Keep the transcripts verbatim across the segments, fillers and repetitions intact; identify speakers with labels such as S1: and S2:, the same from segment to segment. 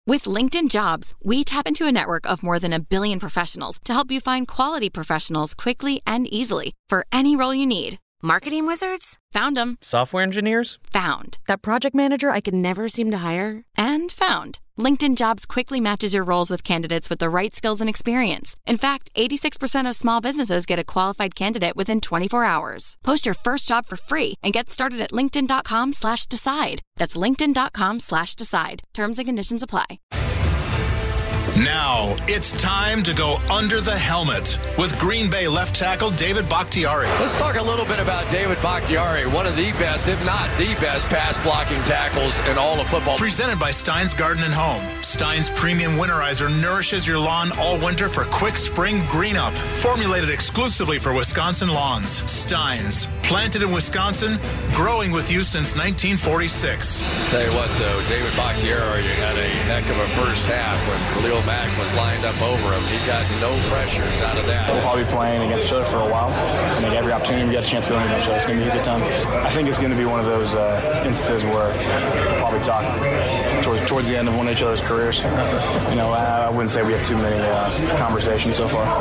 S1: With LinkedIn Jobs, we tap into a network of more than a billion professionals to help you find quality professionals quickly and easily for any role you need. Marketing wizards? Found them.
S2: Software engineers?
S1: Found. That project manager I could never seem to hire? And found. LinkedIn Jobs quickly matches your roles with candidates with the right skills and experience. In fact, eighty-six percent of small businesses get a qualified candidate within twenty-four hours. Post your first job for free and get started at linkedin.com slash decide. That's linkedin.com slash decide. Terms and conditions apply.
S3: Now it's time to go under the helmet with Green Bay left tackle David Bakhtiari.
S4: Let's talk a little bit about David Bakhtiari, one of the best, if not the best, pass blocking tackles in all of football.
S3: Presented by Stein's Garden and Home. Stein's Premium Winterizer nourishes your lawn all winter for quick spring green up. Formulated exclusively for Wisconsin lawns. Stein's, planted in Wisconsin, growing with you since nineteen forty-six.
S4: I'll tell you what, though, David Bakhtiari had a heck of a first half when Khalil Mack was lined up over him. He got no pressures out of that.
S5: We'll probably be playing against each other for a while. I think every opportunity we get a chance to go into each other, it's going to be a good time. I think it's going to be one of those uh, instances where we'll probably talk towards, towards the end of one of each other's careers. You know, I, I wouldn't say we have too many uh, conversations so far.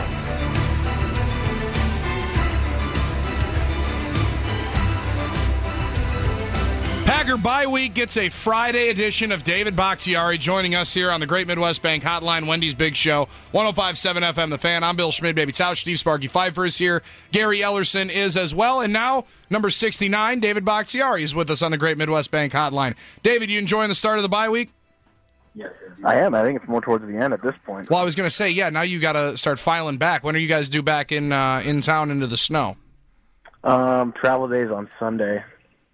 S6: Packer bye week gets a Friday edition of David Bakhtiari joining us here on the Great Midwest Bank Hotline, Wendy's Big Show, one oh five point seven F M The Fan. I'm Bill Schmid, baby Tausch. Steve Sparky Pfeiffer is here. Gary Ellerson is as well. And now, number sixty-nine, David Bakhtiari is with us on the Great Midwest Bank Hotline. David, you enjoying the start of the bye week?
S7: Yes, I am. I think it's more towards the end at this point.
S6: Well, I was going to say, yeah, now you got to start filing back. When are you guys due back in uh, in town into the snow?
S7: Um, travel days on Sunday.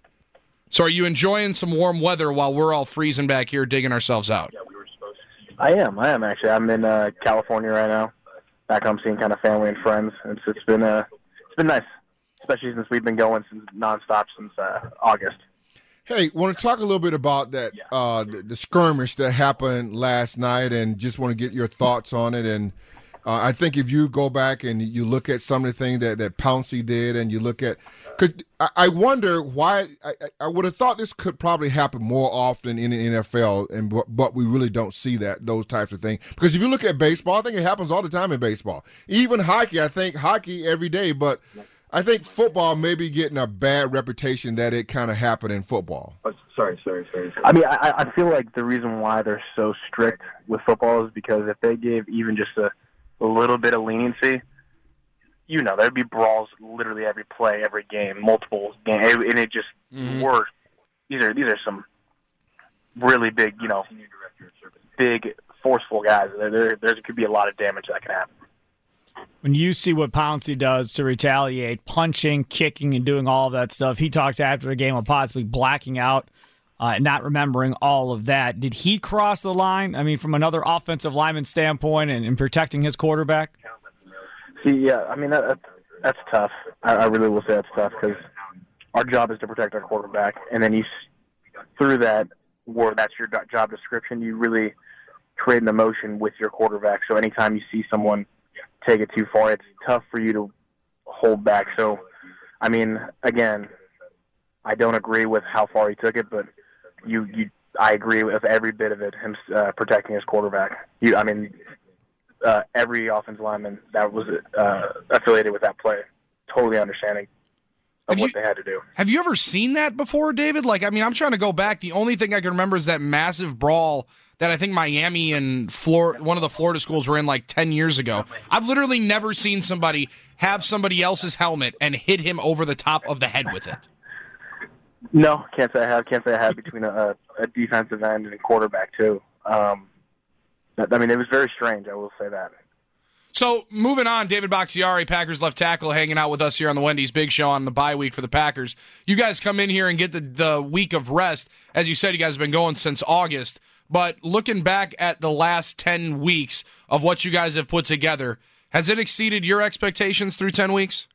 S6: So are you enjoying some warm weather while we're all freezing back here digging ourselves out?
S7: Yeah, we were supposed to. I am. I am, actually. I'm in uh, California right now. Back home seeing kind of family and friends. It's, it's been uh, it's been nice, especially since we've been going since nonstop since uh, August.
S8: Hey, want to talk a little bit about that uh, the, the skirmish that happened last night, and just want to get your thoughts on it. And uh, I think if you go back and you look at some of the things that, that Pouncey did, and you look at – Could I, I wonder why I, I would have thought this could probably happen more often in the N F L, and but, but we really don't see that those types of things. Because if you look at baseball, I think it happens all the time in baseball. Even hockey, I think hockey every day, but I think football may be getting a bad reputation that it kind of happened in football.
S7: Oh, sorry, sorry, sorry, sorry. I mean, I, I feel like the reason why they're so strict with football is because if they gave even just a, a little bit of leniency, you know, there'd be brawls literally every play, every game, multiple games, and it just mm-hmm. were. These are these are some really big, you know, big forceful guys. There, there, there could be a lot of damage that can happen.
S9: When you see what Pouncey does to retaliate, punching, kicking, and doing all of that stuff, he talked after the game of possibly blacking out uh, and not remembering all of that. Did he cross the line? I mean, from another offensive lineman standpoint and, and protecting his quarterback?
S7: See, yeah, I mean, that, that's, that's tough. I, I really will say that's tough because our job is to protect our quarterback. And then you, through that, where that's your job description, you really create an emotion with your quarterback. So anytime you see someone take it too far, it's tough for you to hold back. So, I mean, again, I don't agree with how far he took it, but you, you I agree with every bit of it, him uh, protecting his quarterback. You, I mean... Uh, every offensive lineman that was uh, affiliated with that play, totally understanding of
S6: have
S7: what
S6: you,
S7: they had to do.
S6: Have you ever seen that before, David? Like, I mean, I'm trying to go back. The only thing I can remember is that massive brawl that I think Miami and Florida, one of the Florida schools were in like ten years ago. I've literally never seen somebody have somebody else's helmet and hit him over the top of the head with it.
S7: No, can't say I have. Can't say I have between a, a defensive end and a quarterback, too. Um, I mean, it was very strange, I will say that.
S6: So, moving on, David Bakhtiari, Packers left tackle, hanging out with us here on the Wendy's Big Show on the bye week for the Packers. You guys come in here and get the, the week of rest. As you said, you guys have been going since August. But looking back at the last ten weeks of what you guys have put together, has it exceeded your expectations through ten weeks?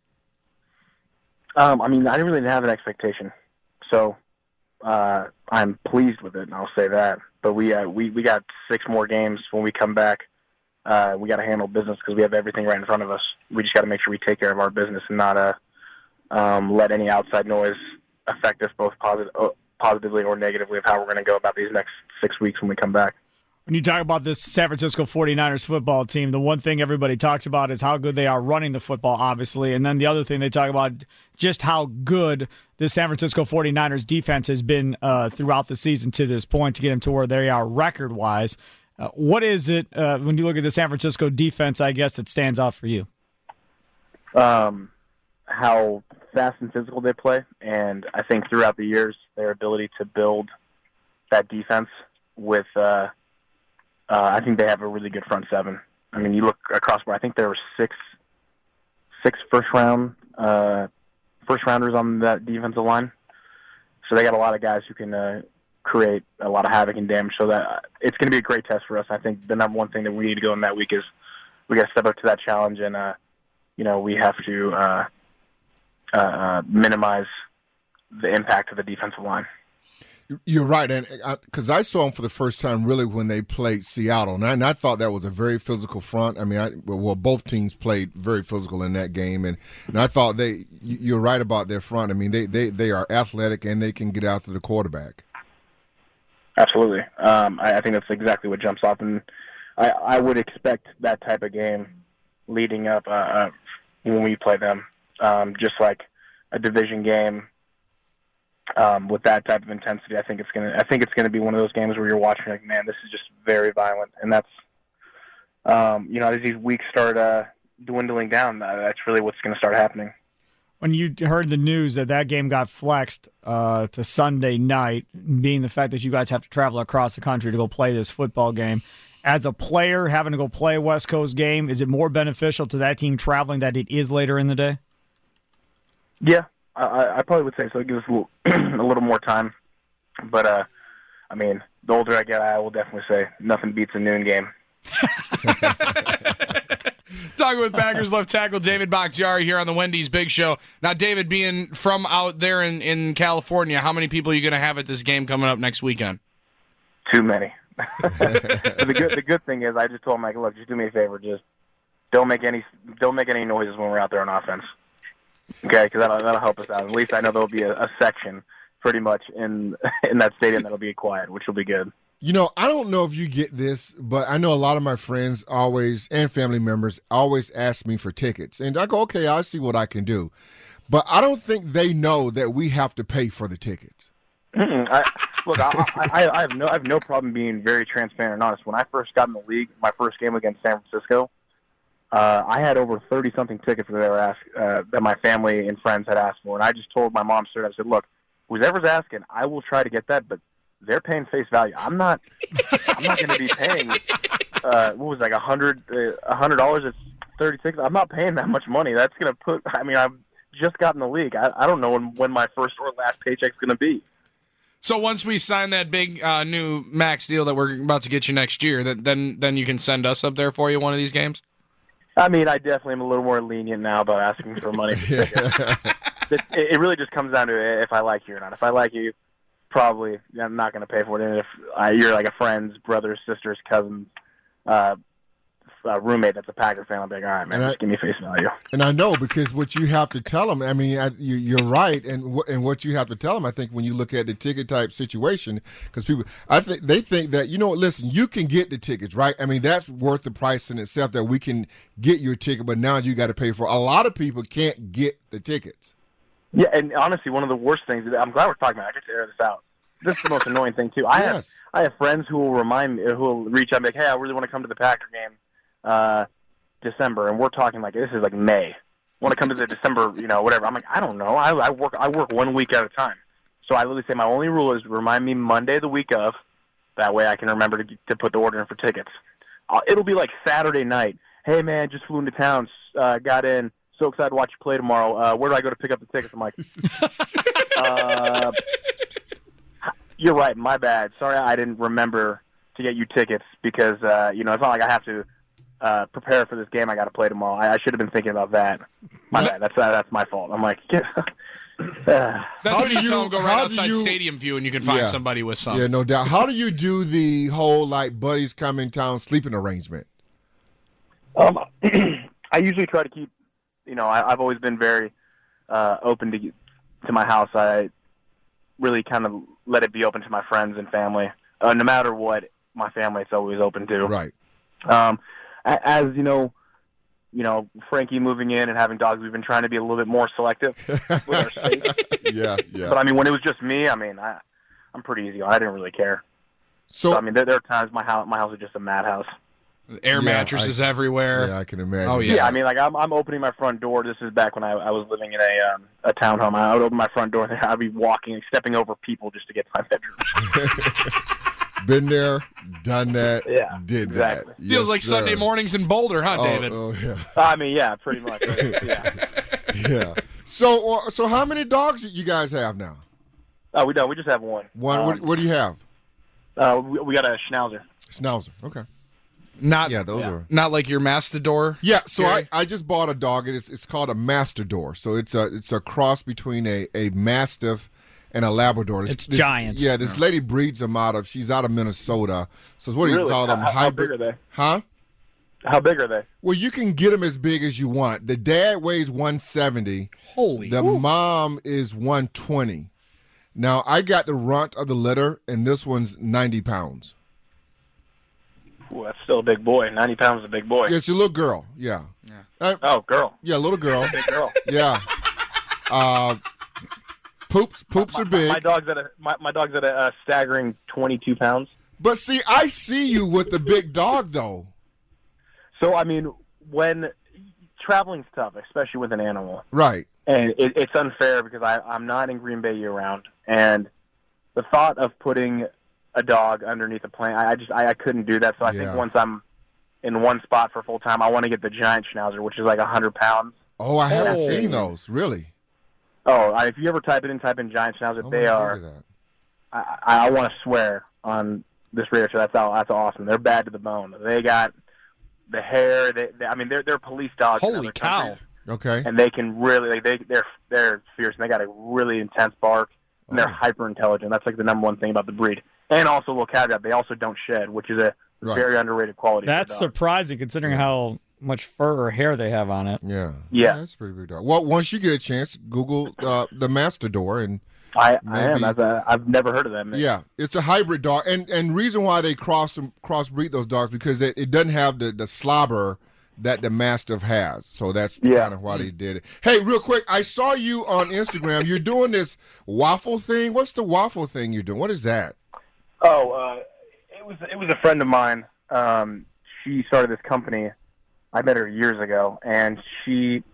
S7: Um, I mean, I didn't really have an expectation. So, uh, I'm pleased with it, and I'll say that. But we uh, we we got six more games when we come back. Uh, we got to handle business because we have everything right in front of us. We just got to make sure we take care of our business and not uh, um, let any outside noise affect us both posit- uh, positively or negatively of how we're going to go about these next six weeks when we come back.
S9: When you talk about this San Francisco forty-niners football team, the one thing everybody talks about is how good they are running the football, obviously. And then the other thing they talk about just how good the San Francisco forty-niners defense has been uh, throughout the season to this point to get them to where they are record-wise. Uh, what is it, uh, when you look at the San Francisco defense, I guess, that stands out for you?
S7: Um, how fast and physical they play. And I think throughout the years, their ability to build that defense with uh, – Uh, I think they have a really good front seven. I mean, you look across where I think there were six, six first round, uh, first rounders on that defensive line. So they got a lot of guys who can uh, create a lot of havoc and damage. So that it's going to be a great test for us. I think the number one thing that we need to go in that week is we got to step up to that challenge, and uh, you know we have to uh, uh, minimize the impact of the defensive line.
S8: You're right, and because I, I saw them for the first time really when they played Seattle, and I, and I thought that was a very physical front. I mean, I, well, both teams played very physical in that game, and, and I thought they. You're right about their front. I mean, they, they, they are athletic and they can get after the quarterback.
S7: Absolutely, um, I, I think that's exactly what jumps off, and I, I would expect that type of game leading up uh, when we play them, um, just like a division game. Um, with that type of intensity, I think it's gonna. I think it's gonna be one of those games where you're watching like, man, this is just very violent, and that's, um, you know, as these weeks start uh, dwindling down, uh, that's really what's gonna start happening.
S9: When you heard the news that that game got flexed uh, to Sunday night, being the fact that you guys have to travel across the country to go play this football game, as a player having to go play a West Coast game, is it more beneficial to that team traveling that it is later in the day?
S7: Yeah. I, I probably would say so. It gives us a little, a little more time. But, uh, I mean, the older I get, I will definitely say nothing beats a noon game.
S6: Talking with Packers left tackle David Bakhtiari here on the Wendy's Big Show. Now, David, being from out there in, in California, how many people are you going to have at this game coming up next weekend?
S7: Too many. the good the good thing is I just told him, like, look, just do me a favor. Just don't make any don't make any noises when we're out there on offense. Okay, because that'll, that'll help us out. At least I know there'll be a, a section pretty much in in that stadium that'll be quiet, which will be good.
S8: You know, I don't know if you get this, but I know a lot of my friends always, and family members, always ask me for tickets. And I go, okay, I'll see what I can do. But I don't think they know that we have to pay for the tickets.
S7: Mm-mm. I, look, I, I, I, have no, I have no problem being very transparent and honest. When I first got in the league, my first game against San Francisco, Uh, I had over thirty-something tickets that they were asked, uh, that my family and friends had asked for, and I just told my mom straight up, I said, look, whoever's asking, I will try to get that, but they're paying face value. I'm not I'm not going to be paying, uh, what was it, like one hundred dollars uh, one hundred dollars at thirty tickets. I'm not paying that much money. That's going to put, I mean, I've just gotten the league. I, I don't know when, when my first or last paycheck's going to be.
S6: So once we sign that big uh, new max deal that we're about to get you next year, that, then then you can send us up there for you one of these games?
S7: I mean, I definitely am a little more lenient now about asking for money. it, it really just comes down to if I like you or not. If I like you, probably I'm not going to pay for it. And if uh, you're like a friend's brothers, sisters, cousins, uh, uh, roommate that's a Packer fan, I'll be like, all right, man, and just I, give me face value.
S8: And I know, because what you have to tell them, I mean, I, you, you're right, and w- and what you have to tell them, I think, when you look at the ticket type situation, because people, I think they think that, you know, listen, you can get the tickets, right? I mean, that's worth the price in itself, that we can get your ticket, but now you got to pay for it. A lot of people can't get the tickets.
S7: Yeah, and honestly, one of the worst things, I'm glad we're talking about it. I get to air this out. This is the most annoying thing, too. I yes. have I have friends who will remind me, who will reach out and be like, hey, I really want to come to the Packer game. Uh, December, and we're talking like this is like May. Want to come to the December, you know, whatever. I'm like, I don't know. I, I work. I work one week at a time. So I literally say my only rule is remind me Monday the week of. That way I can remember to to put the order in for tickets. Uh, it'll be like Saturday night. Hey man, just flew into town. Uh, got in. So excited to watch you play tomorrow. Uh, where do I go to pick up the tickets? I'm like, uh, you're right. My bad. Sorry, I didn't remember to get you tickets because uh, you know it's not like I have to. Uh, prepare for this game I got to play tomorrow. I, I should have been thinking about that. My bad. That's uh, that's my fault. I'm like, yeah.
S6: That's when you, you tell them go right outside you, Stadium View and you can find
S8: yeah,
S6: somebody with some.
S8: Yeah, no doubt. How do you do the whole like buddies come in town sleeping arrangement?
S7: Um, I usually try to keep. You know, I, I've always been very uh, open to to my house. I really kind of let it be open to my friends and family, uh, no matter what my family, it's always open to.
S8: Right.
S7: Um, a- as you know, you know, Frankie moving in and having dogs, we've been trying to be a little bit more selective with our space.
S8: Yeah, yeah.
S7: But I mean, when it was just me, I mean, I, I'm pretty easy. I didn't really care.
S8: So,
S7: so I mean, there, there are times my house, my house is just a madhouse.
S6: Air
S8: Yeah,
S6: mattresses
S8: I-
S6: everywhere.
S8: yeah, I can imagine.
S6: Oh,
S7: Yeah,
S6: Yeah.
S7: I mean, like I'm, I'm opening my front door. This is back when I, I was living in a um, a townhome. I would open my front door and I'd be walking, stepping over people just to get to my bedroom.
S8: Been there, done that,
S7: Yeah,
S8: did
S7: exactly.
S8: that.
S6: Feels
S8: Yes,
S6: like
S8: sir.
S6: Sunday mornings in Boulder, huh,
S8: Oh,
S6: David?
S8: Oh, yeah,
S7: I mean, yeah, pretty much. Yeah.
S8: yeah. So, uh, so how many dogs you guys have now?
S7: Oh, we don't. We just have one.
S8: One.
S7: Um,
S8: what, what do you have?
S7: uh, we, we got a Schnauzer.
S8: Schnauzer. Okay.
S6: Not,
S8: Yeah, those
S7: Yeah.
S8: are.
S6: not like your Mastador.
S8: Yeah, so I,
S6: Gary?
S8: I just bought a dog. It's it's called a Mastador. So it's a it's a cross between a, a Mastiff and a Labrador. This-
S9: It's
S8: this-
S9: giant.
S8: Yeah, this lady breeds them out of. She's out of Minnesota. So it's what do you
S7: Really?
S8: call them?
S7: How- how
S8: Hybrid.
S7: big are they?
S8: Huh?
S7: How big are they?
S8: Well, you can get them as big as you want. The dad weighs one seventy.
S6: Holy.
S8: The mom is one twenty. Now I got the runt of the litter, and this one's ninety pounds.
S7: Ooh, that's still a big boy. ninety pounds is a big boy.
S8: Yeah, it's a little girl. Yeah. Yeah. Uh,
S7: Oh, girl.
S8: yeah, little girl.
S7: Big girl.
S8: Yeah. Uh, poops, poops
S7: my,
S8: are big.
S7: My, my dog's at a my, my dog's at a uh, staggering twenty-two pounds.
S8: But see, I see you with the big dog, though.
S7: So I mean, when traveling's tough, especially with an animal,
S8: Right.
S7: and it, it's unfair because I, I'm not in Green Bay year round, and the thought of putting a dog underneath a plane, I, I just I, I couldn't do that. So I
S8: Yeah.
S7: think once I'm in one spot for full time, I want to get the giant Schnauzer, which is like a hundred pounds.
S8: Oh, I haven't
S6: Oh.
S8: seen those. Really?
S7: Oh, I, if you ever type it in, type in giant Schnauzer,
S8: Oh,
S7: they
S8: my,
S7: are.
S8: look at that.
S7: I, I, I want to swear on this radio show. That's all. That's awesome. They're bad to the bone. They got the hair. They, they I mean, they're they're police dogs. in
S6: Holy
S7: other
S6: cow.
S7: countries,
S8: Okay.
S7: and they can really like they they're they're fierce. And they got a really intense bark, and they're
S8: Oh.
S7: hyper intelligent. That's like the number one thing about the breed. And also, a little caveat: they also don't shed, which is a
S8: Right.
S7: very underrated quality. for a
S9: That's
S7: dog.
S9: surprising considering how much fur or hair they have on it.
S8: Yeah.
S7: Yeah.
S8: That's a pretty big dog. Well, once you get a chance, Google uh, the Mastador, and
S7: I, I am.
S8: maybe-
S7: I've, uh, I've never heard of them.
S8: yeah, it's a hybrid dog. And and reason why they cross them crossbreed those dogs because it, it doesn't have the, the slobber that the Mastiff has. So that's
S7: Yeah.
S8: kind of why they did it. Hey, real quick, I saw you on Instagram. You're doing this waffle thing. What's the waffle thing you're doing? What is that?
S7: Oh, uh, it was it was a friend of mine. Um, she started this company. I met her years ago, and she,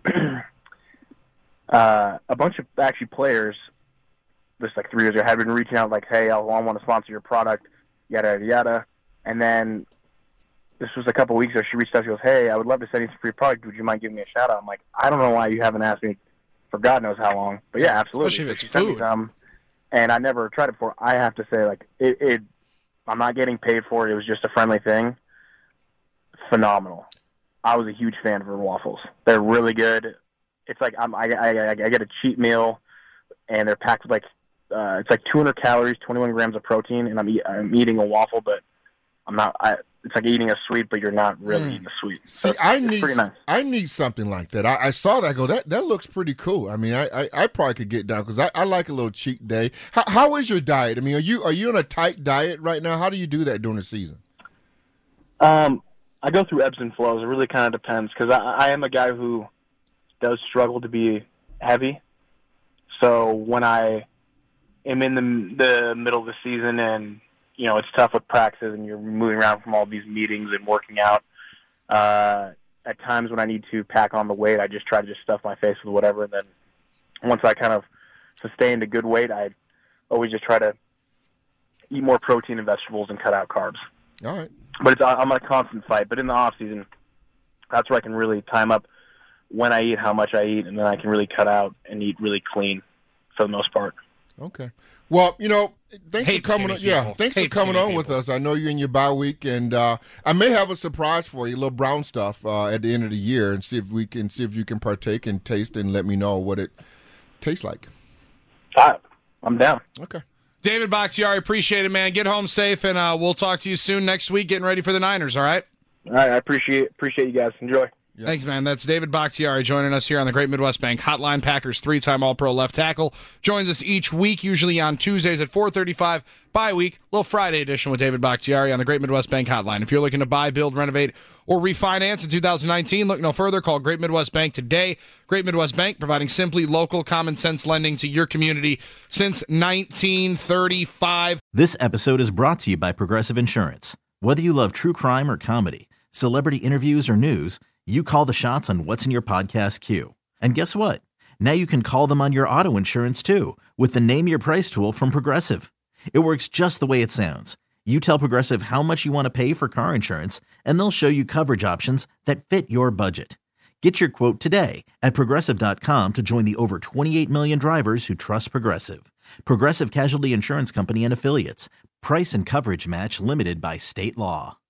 S7: uh, a bunch of actually players, just like three years ago, had been reaching out like, "Hey, I want to sponsor your product," yada yada yada. And then this was a couple weeks ago. She reached out. She goes, "Hey, I would love to send you some free product. Would you mind giving me a shout out?" I'm like, "I don't know why you haven't asked me for God knows how long, but yeah, absolutely."
S6: Especially if
S7: So
S6: it's
S7: she sent me
S6: food.
S7: some, and I never tried it before. I have to say, like, it, it I'm not getting paid for it. It was just a friendly thing. Phenomenal. I was a huge fan of her waffles. They're really good. It's like I'm, I, I, I get a cheat meal, and they're packed with like uh, it's like two hundred calories, twenty-one grams of protein, and I'm eat, I'm eating a waffle, but I'm not. I, it's like eating a sweet, but you're not really
S6: Mm.
S7: eating a sweet.
S8: See,
S7: So
S8: I
S7: it's
S8: need
S7: pretty nice.
S8: I need something like that. I, I saw that. I go that that looks pretty cool. I mean, I I, I probably could get down because I, I like a little cheat day. How, how is your diet? I mean, are you are you on a tight diet right now? How do you do that during the season?
S7: Um, I go through ebbs and flows. It really kind of depends because I, I am a guy who does struggle to be heavy. So when I am in the the middle of the season and you know it's tough with practices and you're moving around from all these meetings and working out, uh, at times when I need to pack on the weight, I just try to just stuff my face with whatever. And then once I kind of sustained a good weight, I always just try to eat more protein and vegetables and cut out carbs.
S8: All right.
S7: But it's, I'm on a constant fight. But in the off season, that's where I can really time up when I eat, how much I eat, and then I can really cut out and eat really clean for the most part.
S8: Okay. Well, you know, thanks
S6: Hate
S8: for coming on.
S6: skinny
S8: Yeah,
S6: people.
S8: thanks
S6: Hate
S8: for coming
S6: skinny
S8: on with
S6: people.
S8: us. I know you're in your bye week, and uh, I may have a surprise for you, a little brown stuff uh, at the end of the year, and see if we can see if you can partake and taste and let me know what it tastes like.
S7: All right. I'm down.
S8: Okay.
S6: David Bakhtiari, appreciate it, man. Get home safe, and uh, we'll talk to you soon next week getting ready for the Niners, all right?
S7: All right. I appreciate appreciate you guys. Enjoy.
S8: Yeah.
S6: Thanks, man. That's David Bakhtiari joining us here on the Great Midwest Bank Hotline. Packers three-time All-Pro left tackle. Joins us each week, usually on Tuesdays at four thirty-five. Bye week, little Friday edition with David Bakhtiari on the Great Midwest Bank Hotline. If you're looking to buy, build, renovate, or refinance in two thousand nineteen, look no further. Call Great Midwest Bank today. Great Midwest Bank, providing simply local, common-sense lending to your community since nineteen thirty-five.
S2: This episode is brought to you by Progressive Insurance. Whether you love true crime or comedy, celebrity interviews or news, you call the shots on what's in your podcast queue. And guess what? Now you can call them on your auto insurance too with the Name Your Price tool from Progressive. It works just the way it sounds. You tell Progressive how much you want to pay for car insurance, and they'll show you coverage options that fit your budget. Get your quote today at Progressive dot com to join the over twenty-eight million drivers who trust Progressive. Progressive Casualty Insurance Company and Affiliates. Price and coverage match limited by state law.